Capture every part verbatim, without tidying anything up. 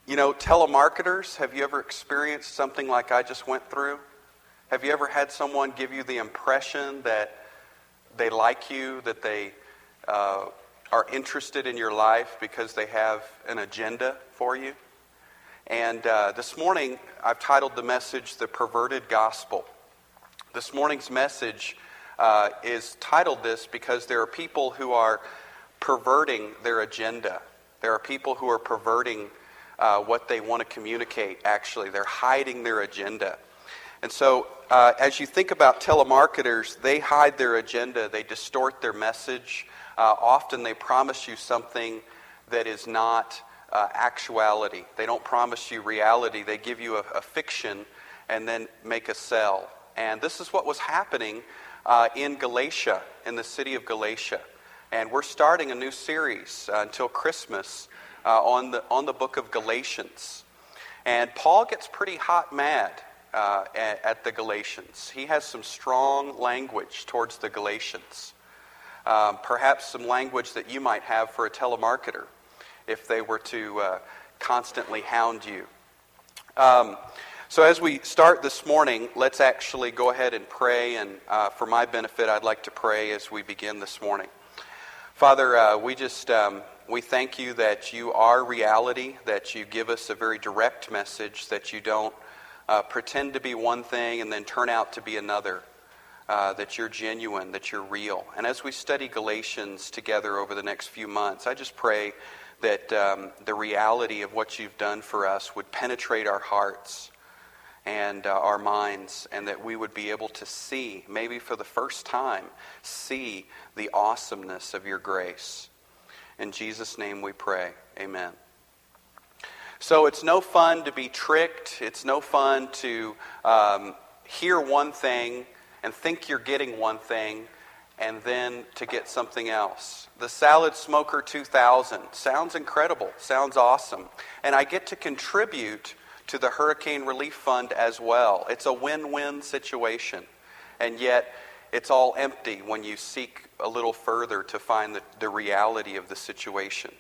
You know, telemarketers, have you ever experienced something like I just went through? Have you ever had someone give you the impression that they like you, that they uh, are interested in your life because they have an agenda for you? And uh, this morning, I've titled the message, The Perverted Gospel. This morning's message uh, is titled this because there are people who are perverting their agenda. There are people who are perverting uh, what they want to communicate, actually. They're hiding their agenda. And so, uh, as you think about telemarketers, they hide their agenda. They distort their message. Uh, often they promise you something that is not uh, actuality. They don't promise you reality. They give you a, a fiction and then make a sell. And this is what was happening uh, in Galatia, in the city of Galatia. And we're starting a new series uh, until Christmas uh, on the on the book of Galatians. And Paul gets pretty hot mad uh, at, at the Galatians. He has some strong language towards the Galatians. Um, perhaps some language that you might have for a telemarketer if they were to uh, constantly hound you. Um, so as we start this morning, let's actually go ahead and pray. And uh, for my benefit, I'd like to pray as we begin this morning. Father, uh, we just, um, we thank you that you are reality, that you give us a very direct message, that you don't uh, pretend to be one thing and then turn out to be another, uh, that you're genuine, that you're real. And as we study Galatians together over the next few months, I just pray that um, the reality of what you've done for us would penetrate our hearts and uh, our minds, and that we would be able to see, maybe for the first time, see the awesomeness of your grace. In Jesus' name we pray. Amen. So it's no fun to be tricked. It's no fun to um, hear one thing and think you're getting one thing and then to get something else. The Salad Smoker two thousand sounds incredible, sounds awesome. And I get to contribute to the Hurricane Relief Fund as well. It's a win-win situation. And yet, it's all empty when you seek a little further to find the, the reality of the situation.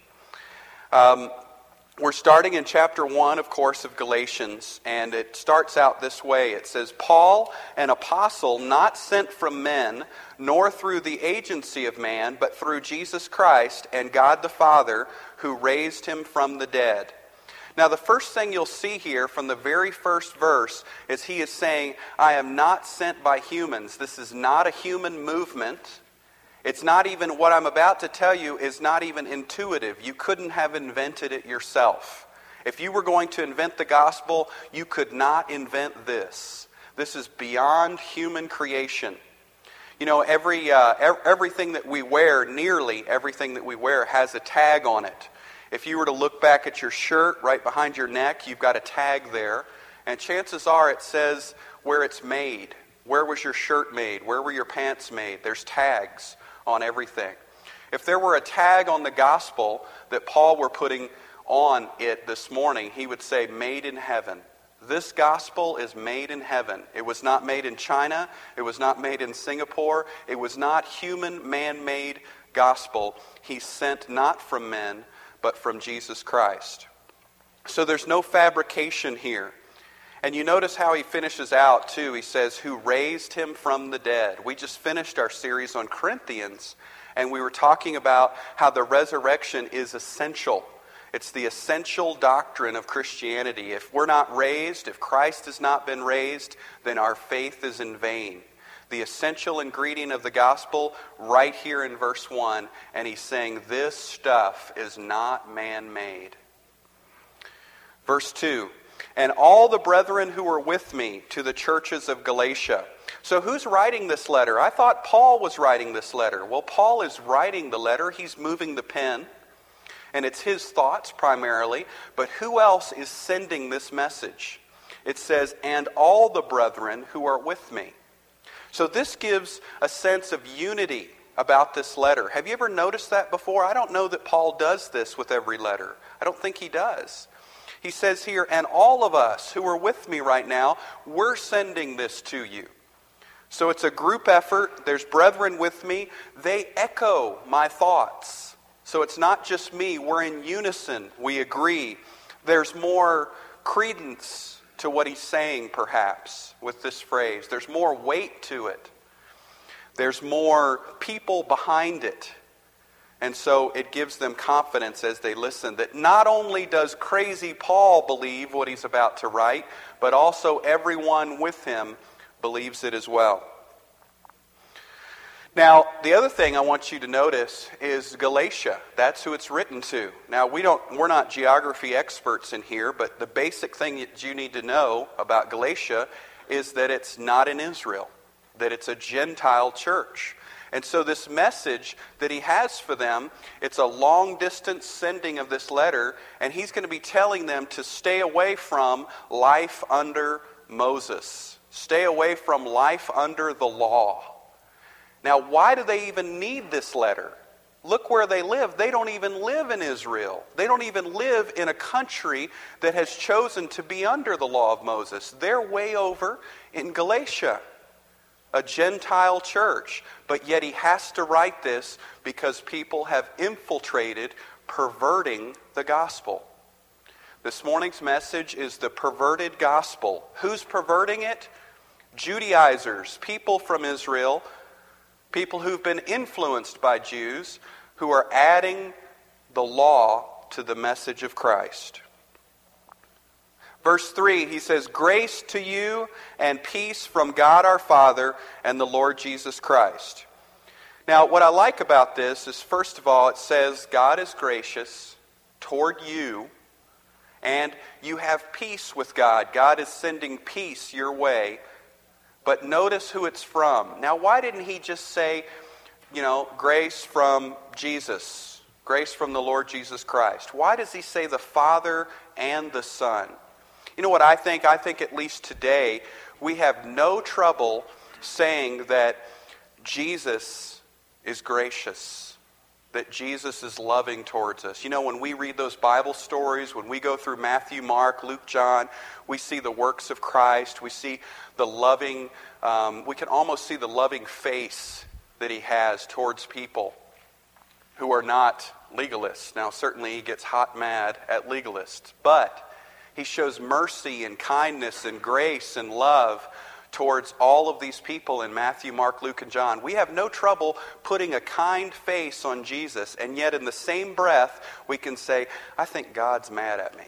Um, we're starting in chapter one, of course, of Galatians, and it starts out this way. It says, Paul, an apostle, not sent from men, nor through the agency of man, but through Jesus Christ and God the Father, who raised him from the dead. Now, the first thing you'll see here from the very first verse is he is saying, I am not sent by humans. This is not a human movement. It's not even, what I'm about to tell you is not even intuitive. You couldn't have invented it yourself. If you were going to invent the gospel, you could not invent this. This is beyond human creation. You know, every uh, everything that we wear, nearly everything that we wear, has a tag on it. If you were to look back at your shirt right behind your neck, you've got a tag there. And chances are it says where it's made. Where was your shirt made? Where were your pants made? There's tags on everything. If there were a tag on the gospel that Paul were putting on it this morning, he would say, made in heaven. This gospel is made in heaven. It was not made in China. It was not made in Singapore. It was not human, man-made gospel. He sent not from men, but from Jesus Christ. So there's no fabrication here. And you notice how he finishes out too. He says, who raised him from the dead. We just finished our series on Corinthians, and we were talking about how the resurrection is essential. It's the essential doctrine of Christianity. If we're not raised, if Christ has not been raised, then our faith is in vain. The essential ingredient of the gospel right here in verse one, and he's saying this stuff is not man-made. Verse two, and all the brethren who were with me to the churches of Galatia. So who's writing this letter? I thought Paul was writing this letter. Well, Paul is writing the letter. He's moving the pen, and it's his thoughts primarily. But who else is sending this message? It says, and all the brethren who are with me. So this gives a sense of unity about this letter. Have you ever noticed that before? I don't know that Paul does this with every letter. I don't think he does. He says here, and all of us who are with me right now, we're sending this to you. So it's a group effort. There's brethren with me. They echo my thoughts. So it's not just me. We're in unison. We agree There's more credence to what he's saying, perhaps, with this phrase. There's more weight to it. There's more people behind it. And so it gives them confidence as they listen that not only does crazy Paul believe what he's about to write, but also everyone with him believes it as well. Now, the other thing I want you to notice is Galatia. That's who it's written to. Now, we don't, we're not geography experts in here, but the basic thing that you need to know about Galatia is that it's not in Israel, that it's a Gentile church. And so this message that he has for them, it's a long-distance sending of this letter, and he's going to be telling them to stay away from life under Moses. Stay away from life under the law. Now, why do they even need this letter? Look where they live. They don't even live in Israel. They don't even live in a country that has chosen to be under the law of Moses. They're way over in Galatia, a Gentile church. But yet he has to write this because people have infiltrated, perverting the gospel. This morning's message is the perverted gospel. Who's perverting it? Judaizers, people from Israel, people who've been influenced by Jews, who are adding the law to the message of Christ. Verse three, he says, "Grace to you and peace from God our Father and the Lord Jesus Christ." Now, what I like about this is, first of all, it says God is gracious toward you, and you have peace with God. God is sending peace your way. But notice who it's from. Now, why didn't he just say, you know, grace from Jesus, grace from the Lord Jesus Christ? Why does he say the Father and the Son? You know what I think? I think at least today we have no trouble saying that Jesus is gracious, that Jesus is loving towards us. You know, when we read those Bible stories, when we go through Matthew, Mark, Luke, John, we see the works of Christ. We see the loving, um, we can almost see the loving face that he has towards people who are not legalists. Now, certainly he gets hot mad at legalists, but he shows mercy and kindness and grace and love towards all of these people in Matthew, Mark, Luke, and John. We have no trouble putting a kind face on Jesus, and yet in the same breath, we can say, I think God's mad at me.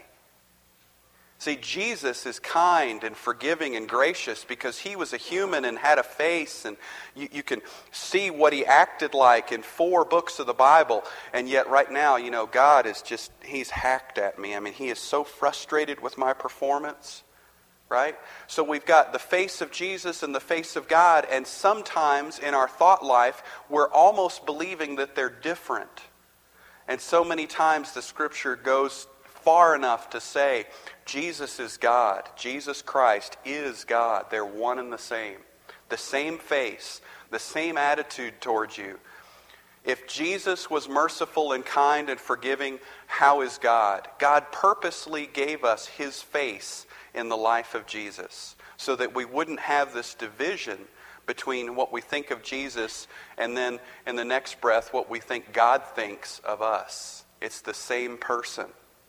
See, Jesus is kind and forgiving and gracious because he was a human and had a face, and you, you can see what he acted like in four books of the Bible, and yet right now, you know, God is just, he's hacked at me. I mean, he is so frustrated with my performance. Right? So we've got the face of Jesus and the face of God, and sometimes in our thought life, we're almost believing that they're different. And so many times the Scripture goes far enough to say, Jesus is God. Jesus Christ is God. They're one and the same. The same face, the same attitude towards you. If Jesus was merciful and kind and forgiving, how is God? God purposely gave us his face in the life of Jesus so that we wouldn't have this division between what we think of Jesus and then in the next breath what we think God thinks of us. It's the same person.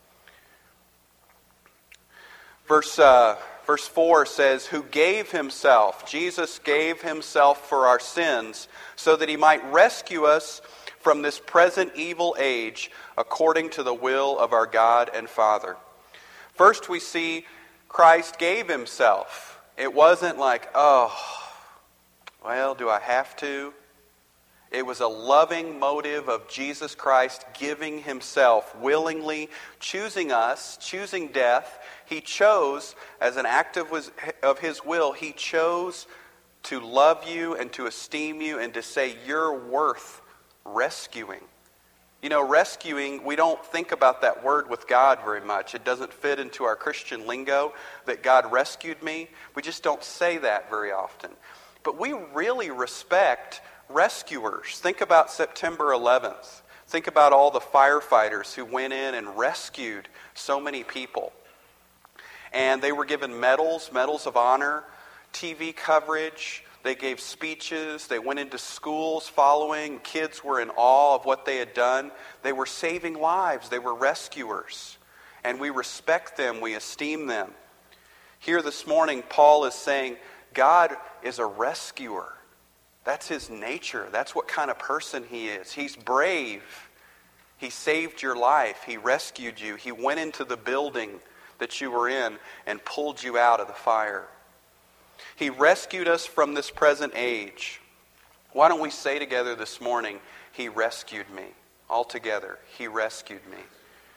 Verse, uh, verse four says, who gave himself, Jesus gave himself for our sins so that he might rescue us from this present evil age according to the will of our God and Father. First we see Christ gave himself. It wasn't like, oh, well, do I have to? It was a loving motive of Jesus Christ giving himself willingly, choosing us, choosing death. He chose, as an act of his, of his will, he chose to love you and to esteem you and to say you're worth rescuing. You know, rescuing, we don't think about that word with God very much. It doesn't fit into our Christian lingo that God rescued me. We just don't say that very often. But we really respect rescuers. Think about September eleventh. Think about all the firefighters who went in and rescued so many people. And they were given medals, medals of honor, T V coverage. They gave speeches. They went into schools following. Kids were in awe of what they had done. They were saving lives. They were rescuers. and we respect them, we esteem them. Here this morning, Paul is saying God is a rescuer. That's his nature. That's what kind of person he is. He's brave. He saved your life. He rescued you. He went into the building that you were in and pulled you out of the fire. He rescued us from this present age. Why don't we say together this morning, He rescued me. All together, He rescued me.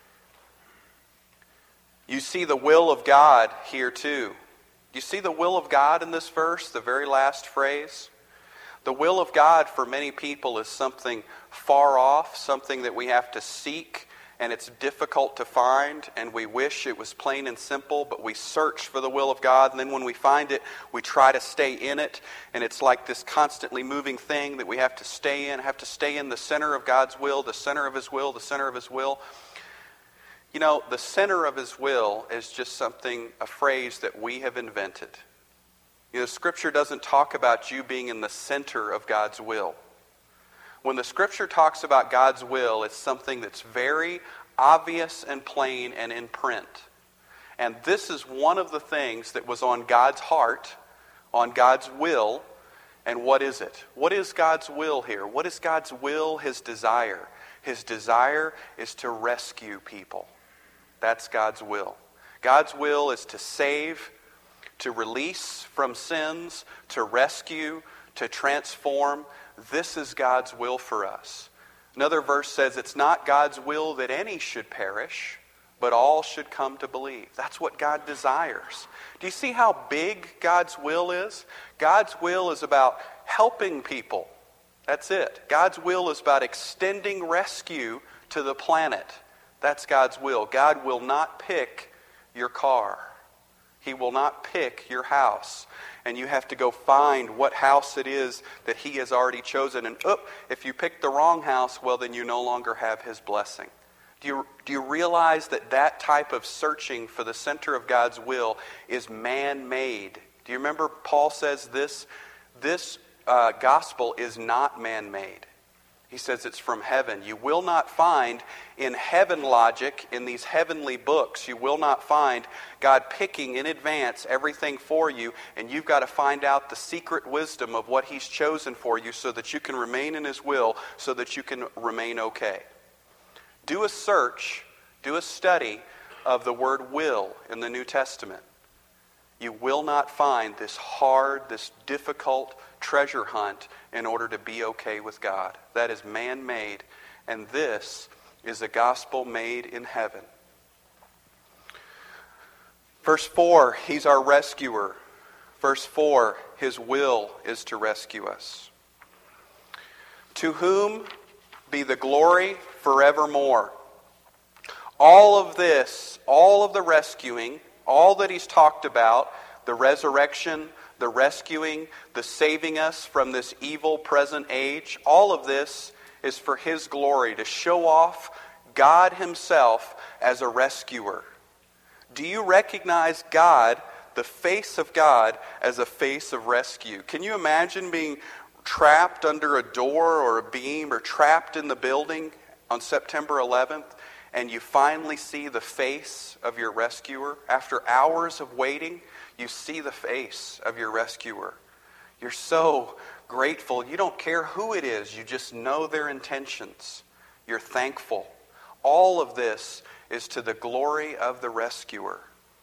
You see the will of God here too. You see the will of God in this verse, the very last phrase? The will of God for many people is something far off, something that we have to seek, and it's difficult to find, and we wish it was plain and simple, but we search for the will of God, and then when we find it, we try to stay in it, and it's like this constantly moving thing that we have to stay in, have to stay in the center of God's will, the center of His will, the center of His will. You know, the center of His will is just something, a phrase that we have invented. You know, Scripture doesn't talk about you being in the center of God's will. When the Scripture talks about God's will, it's something that's very obvious and plain and in print. And this is one of the things that was on God's heart, on God's will. And what is it? What is God's will here? What is God's will, His desire? His desire is to rescue people. That's God's will. God's will is to save, to release from sins, to rescue, to transform. This is God's will for us. Another verse says it's not God's will that any should perish, but all should come to believe. That's what God desires. Do you see how big God's will is? God's will is about helping people. That's it. God's will is about extending rescue to the planet. That's God's will. God will not pick your car. He will not pick your house. And you have to go find what house it is that He has already chosen. And oop, if you pick the wrong house, well, then you no longer have His blessing. Do you, do you realize that that type of searching for the center of God's will is man-made? Do you remember Paul says this? This uh, gospel is not man-made. He says it's from heaven. You will not find in heaven logic, in these heavenly books, you will not find God picking in advance everything for you, and you've got to find out the secret wisdom of what He's chosen for you so that you can remain in His will, so that you can remain okay. Do a search, do a study of the word will in the New Testament. You will not find this hard, this difficult treasure hunt in order to be okay with God. That is man-made, and this is a gospel made in heaven. Verse four, He's our rescuer. Verse four, His will is to rescue us. To whom be the glory forevermore. All of this, all of the rescuing, all that He's talked about, the resurrection, the rescuing, the saving us from this evil present age, all of this is for His glory, to show off God Himself as a rescuer. Do you recognize God, the face of God, as a face of rescue? Can you imagine being trapped under a door or a beam or trapped in the building on September eleventh, and you finally see the face of your rescuer? After hours of waiting, you see the face of your rescuer. You're so grateful. You don't care who it is. You just know their intentions. You're thankful. All of this is to the glory of the rescuer.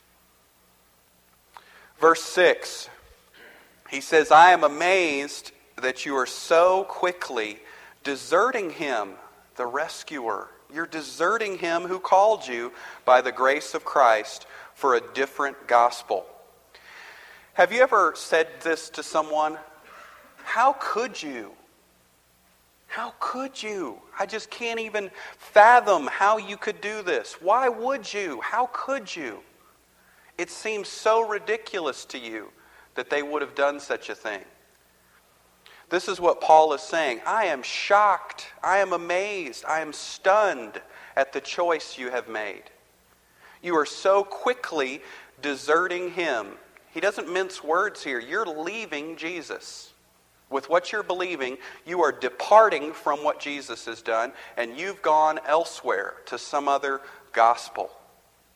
Verse six, he says, I am amazed that you are so quickly deserting Him, the rescuer. You're deserting Him who called you by the grace of Christ for a different gospel. Have you ever said this to someone? How could you? How could you? I just can't even fathom how you could do this. Why would you? How could you? It seems so ridiculous to you that they would have done such a thing. This is what Paul is saying. I am shocked. I am amazed. I am stunned at the choice you have made. You are so quickly deserting Him. He doesn't mince words here. You're leaving Jesus. With what you're believing, you are departing from what Jesus has done, and you've gone elsewhere to some other gospel.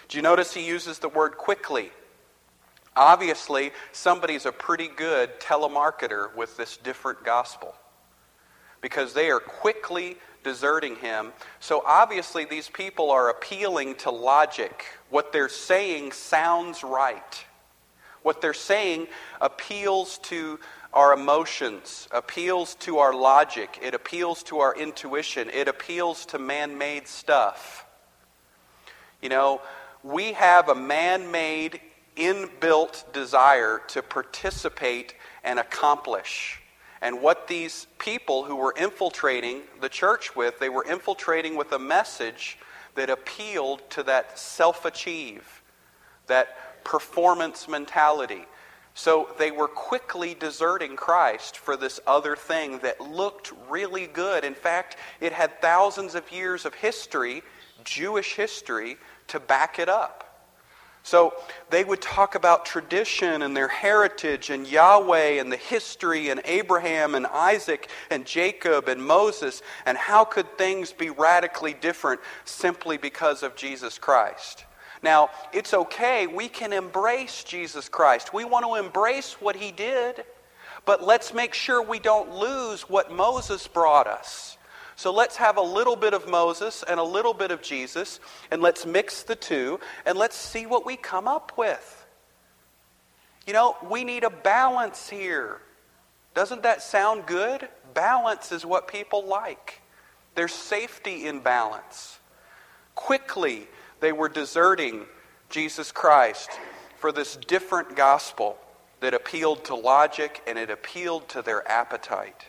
Do you notice he uses the word quickly? Obviously, somebody's a pretty good telemarketer with this different gospel, because they are quickly deserting him. So obviously these people are appealing to logic. What they're saying sounds right. What they're saying appeals to our emotions, appeals to our logic, it appeals to our intuition, it appeals to man-made stuff. You know, we have a man-made, inbuilt desire to participate and accomplish. And what these people who were infiltrating the church with, they were infiltrating with a message that appealed to that self-achieve, that performance mentality. So they were quickly deserting Christ for this other thing that looked really good. In fact, it had thousands of years of history, Jewish history, to back it up. So they would talk about tradition and their heritage and Yahweh and the history and Abraham and Isaac and Jacob and Moses, and how could things be radically different simply because of Jesus Christ. Now, it's okay, we can embrace Jesus Christ. We want to embrace what he did, but let's make sure we don't lose what Moses brought us. So let's have a little bit of Moses and a little bit of Jesus, and let's mix the two, and let's see what we come up with. You know, we need a balance here. Doesn't that sound good? Balance is what people like. There's safety in balance. Quickly, they were deserting Jesus Christ for this different gospel that appealed to logic and it appealed to their appetite.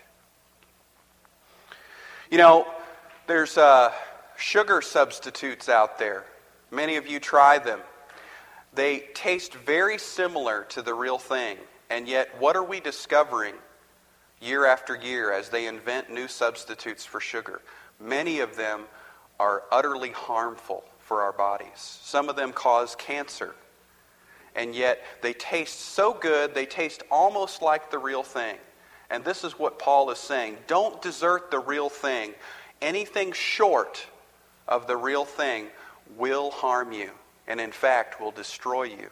You know, there's uh, sugar substitutes out there. Many of you try them. They taste very similar to the real thing. And yet, what are we discovering year after year as they invent new substitutes for sugar? Many of them are utterly harmful for our bodies. Some of them cause cancer. And yet, they taste so good, they taste almost like the real thing. And this is what Paul is saying. Don't desert the real thing. Anything short of the real thing will harm you, and in fact will destroy you.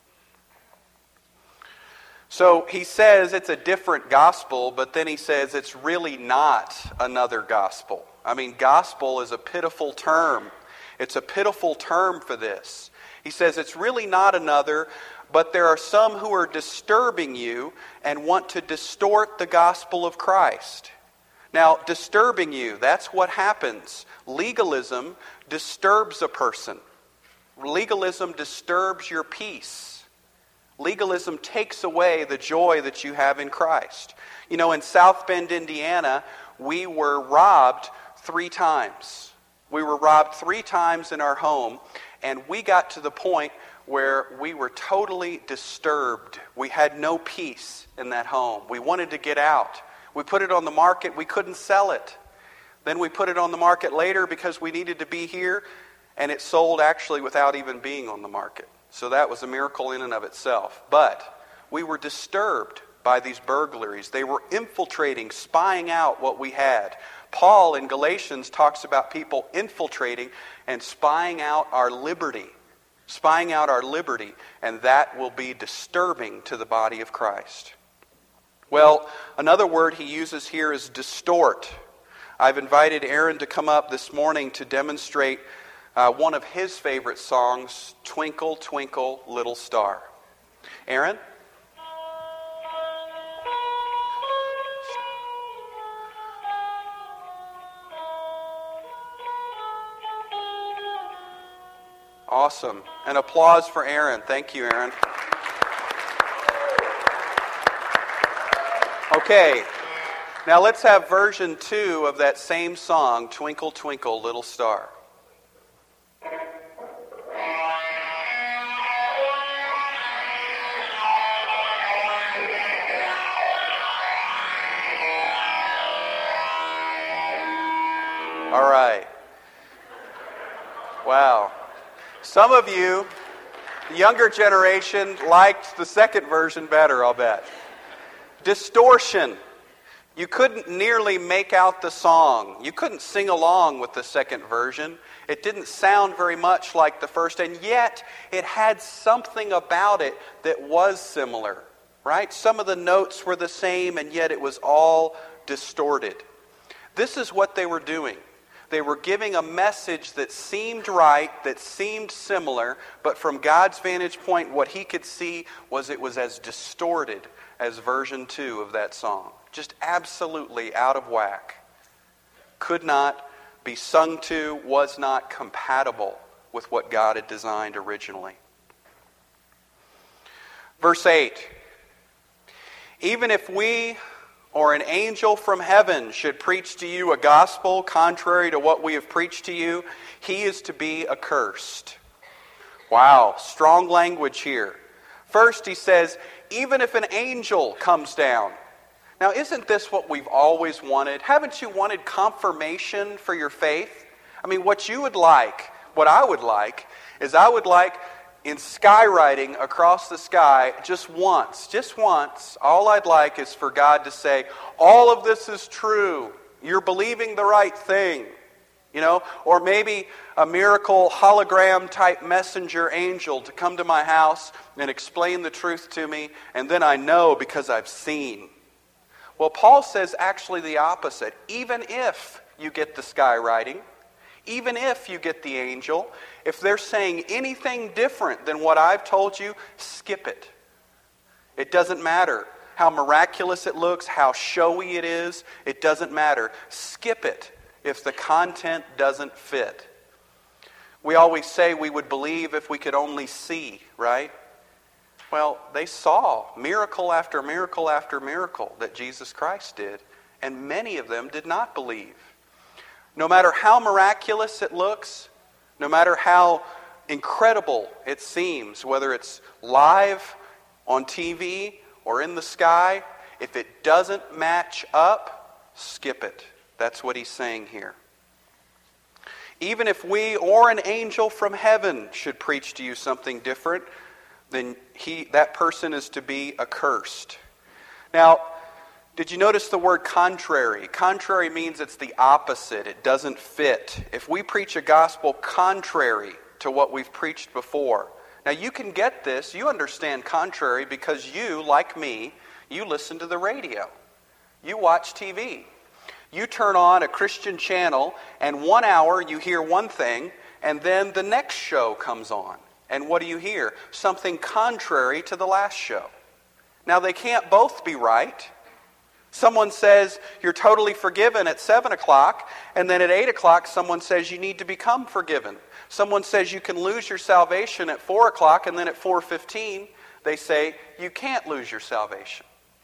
So he says it's a different gospel, but then he says it's really not another gospel. I mean, gospel is a pitiful term. It's a pitiful term for this. He says it's really not another, but there are some who are disturbing you and want to distort the gospel of Christ. Now, disturbing you, that's what happens. Legalism disturbs a person. Legalism disturbs your peace. Legalism takes away the joy that you have in Christ. You know, in South Bend, Indiana, we were robbed three times. We were robbed three times in our home, and we got to the point where we were totally disturbed. We had no peace in that home. We wanted to get out. We put it on the market. We couldn't sell it. Then we put it on the market later because we needed to be here, and it sold actually without even being on the market. So that was a miracle in and of itself. But we were disturbed by these burglaries. They were infiltrating, spying out what we had. Paul in Galatians talks about people infiltrating and spying out our liberty. Spying out our liberty, and that will be disturbing to the body of Christ. Well, another word he uses here is distort. I've invited Aaron to come up this morning to demonstrate uh, one of his favorite songs, Twinkle, Twinkle, Little Star. Aaron? Awesome. An applause for Aaron. Thank you, Aaron. Okay. Now let's have version two of that same song, Twinkle, Twinkle, Little Star. All right. Wow. Some of you, the younger generation, liked the second version better, I'll bet. Distortion. You couldn't nearly make out the song. You couldn't sing along with the second version. It didn't sound very much like the first, and yet it had something about it that was similar, right? Some of the notes were the same, and yet it was all distorted. This is what they were doing. They were giving a message that seemed right, that seemed similar, but from God's vantage point, what he could see was it was as distorted as version two of that song. Just absolutely out of whack. Could not be sung to, was not compatible with what God had designed originally. Verse eight. Even if we or an angel from heaven should preach to you a gospel contrary to what we have preached to you, he is to be accursed. Wow, strong language here. First he says, even if an angel comes down. Now, isn't this what we've always wanted? Haven't you wanted confirmation for your faith? I mean, what you would like, what I would like, is I would like in skywriting across the sky just once, just once, all I'd like is for God to say, all of this is true. You're believing the right thing. You know, or maybe a miracle hologram type messenger angel to come to my house and explain the truth to me, and then I know because I've seen. Well, Paul says actually the opposite. Even if you get the skywriting, even if you get the angel, if they're saying anything different than what I've told you, skip it. It doesn't matter how miraculous it looks, how showy it is. It doesn't matter. Skip it if the content doesn't fit. We always say we would believe if we could only see, right? Well, they saw miracle after miracle after miracle that Jesus Christ did, and many of them did not believe. No matter how miraculous it looks, no matter how incredible it seems, whether it's live on T V or in the sky, if it doesn't match up, skip it. That's what he's saying here. Even if we or an angel from heaven should preach to you something different, then he, that person is to be accursed. Now, did you notice the word contrary? Contrary means it's the opposite. It doesn't fit. If we preach a gospel contrary to what we've preached before. Now, you can get this. You understand contrary because you, like me, you listen to the radio. You watch T V. You turn on a Christian channel, and one hour you hear one thing, and then the next show comes on. And what do you hear? Something contrary to the last show. Now, they can't both be right. Someone says you're totally forgiven at seven o'clock, and then at eight o'clock someone says you need to become forgiven. Someone says you can lose your salvation at four o'clock, and then at four fifteen they say you can't lose your salvation.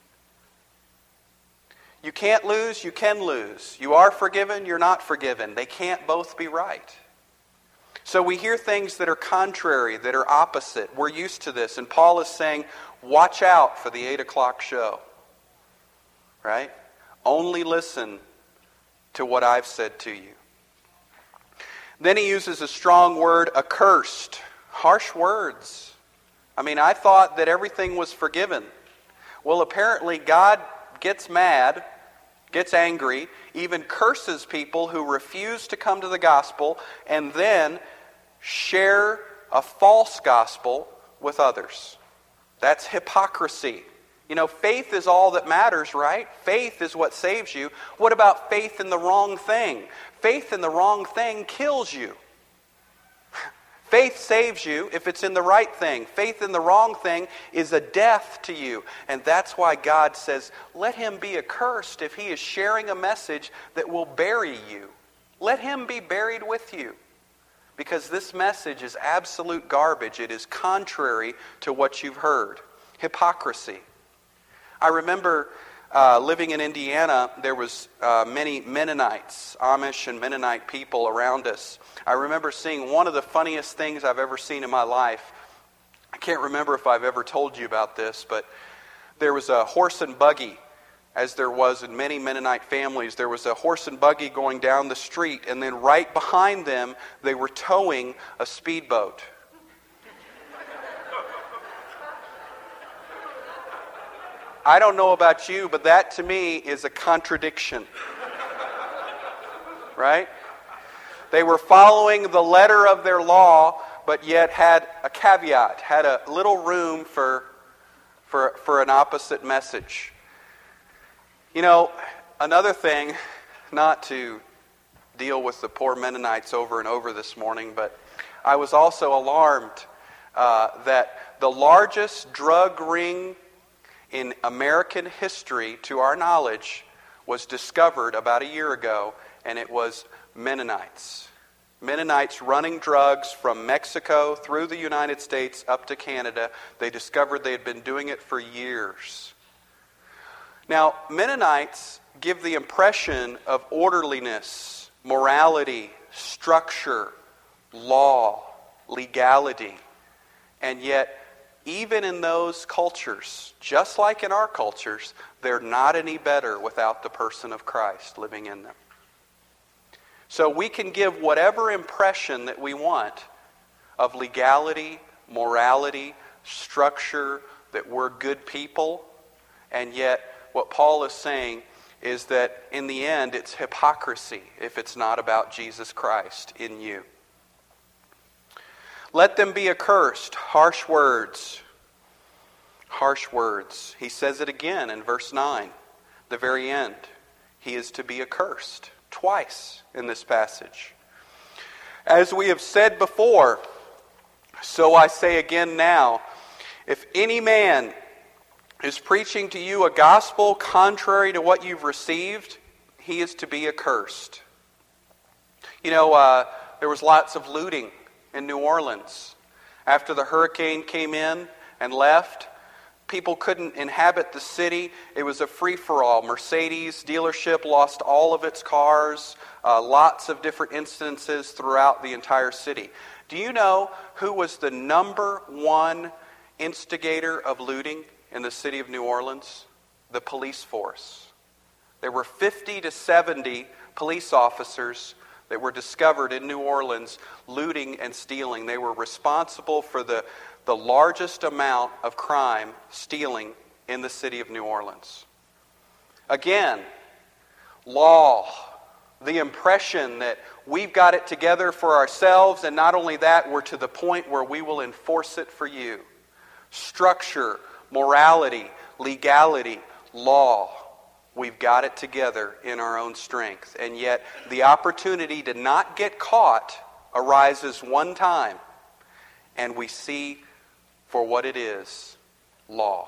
You can't lose, you can lose. You are forgiven, you're not forgiven. They can't both be right. So we hear things that are contrary, that are opposite. We're used to this. And Paul is saying, watch out for the eight o'clock show. Right? Only listen to what I've said to you. Then he uses a strong word, accursed. Harsh words. I mean, I thought that everything was forgiven. Well, apparently God gets mad, gets angry, even curses people who refuse to come to the gospel, and then share a false gospel with others. That's hypocrisy. You know, faith is all that matters, right? Faith is what saves you. What about faith in the wrong thing? Faith in the wrong thing kills you. Faith saves you if it's in the right thing. Faith in the wrong thing is a death to you. And that's why God says, let him be accursed if he is sharing a message that will bury you. Let him be buried with you. Because this message is absolute garbage. It is contrary to what you've heard. Hypocrisy. I remember uh, living in Indiana, there was uh, many Mennonites, Amish and Mennonite people around us. I remember seeing one of the funniest things I've ever seen in my life. I can't remember if I've ever told you about this, but there was a horse and buggy, as there was in many Mennonite families. There was a horse and buggy going down the street, and then right behind them, they were towing a speedboat. I don't know about you, but that to me is a contradiction. Right? They were following the letter of their law, but yet had a caveat, had a little room for, for, for an opposite message. You know, another thing, not to deal with the poor Mennonites over and over this morning, but I was also alarmed uh, that the largest drug ring in American history, to our knowledge, was discovered about a year ago, and it was Mennonites. Mennonites running drugs from Mexico through the United States up to Canada. They discovered they had been doing it for years. Now, Mennonites give the impression of orderliness, morality, structure, law, legality. And yet, even in those cultures, just like in our cultures, they're not any better without the person of Christ living in them. So we can give whatever impression that we want of legality, morality, structure, that we're good people, and yet what Paul is saying is that in the end it's hypocrisy if it's not about Jesus Christ in you. Let them be accursed. Harsh words. Harsh words. He says it again in verse nine, the very end. He is to be accursed. Twice in this passage. As we have said before, so I say again now, if any man is preaching to you a gospel contrary to what you've received, he is to be accursed. You know, uh, there was lots of looting in New Orleans. After the hurricane came in and left, people couldn't inhabit the city. It was a free-for-all. Mercedes dealership lost all of its cars. Uh, lots of different instances throughout the entire city. Do you know who was the number one instigator of looting in the city of New Orleans? The police force. There were fifty to seventy police officers that were discovered in New Orleans looting and stealing. They were responsible for the the largest amount of crime, stealing, in the city of New Orleans. Again, law, the impression that we've got it together for ourselves, and not only that, we're to the point where we will enforce it for you. Structure, morality, legality, law, we've got it together in our own strength. And yet, the opportunity to not get caught arises one time, and we see for what it is, law.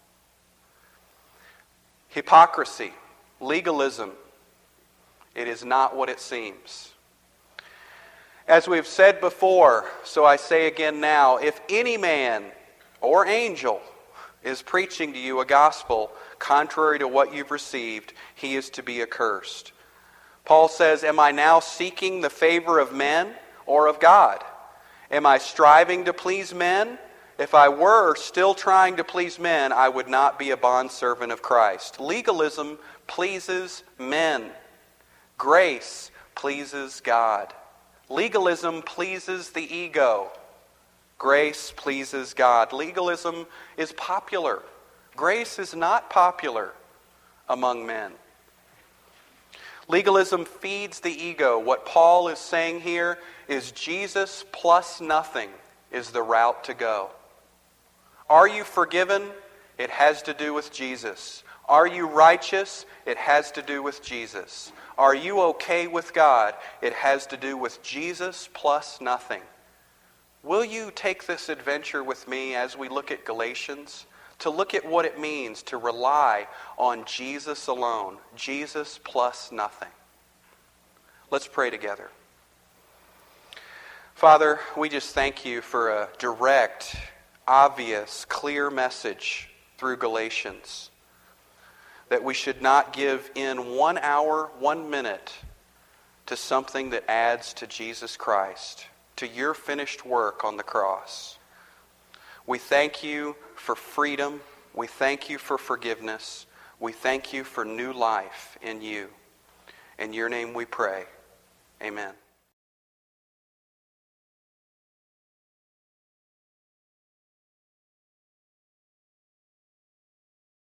Hypocrisy, legalism, it is not what it seems. As we've said before, so I say again now, if any man or angel is preaching to you a gospel contrary to what you've received, he is to be accursed. Paul says, am I now seeking the favor of men or of God? Am I striving to please men? If I were still trying to please men, I would not be a bondservant of Christ. Legalism pleases men. Grace pleases God. Legalism pleases the ego. Grace pleases God. Legalism is popular. Grace is not popular among men. Legalism feeds the ego. What Paul is saying here is Jesus plus nothing is the route to go. Are you forgiven? It has to do with Jesus. Are you righteous? It has to do with Jesus. Are you okay with God? It has to do with Jesus plus nothing. Will you take this adventure with me as we look at Galatians? To look at what it means to rely on Jesus alone. Jesus plus nothing. Let's pray together. Father, we just thank you for a direct, obvious, clear message through Galatians. That we should not give in one hour, one minute to something that adds to Jesus Christ, to your finished work on the cross. We thank you for freedom. We thank you for forgiveness. We thank you for new life in you. In your name we pray. Amen.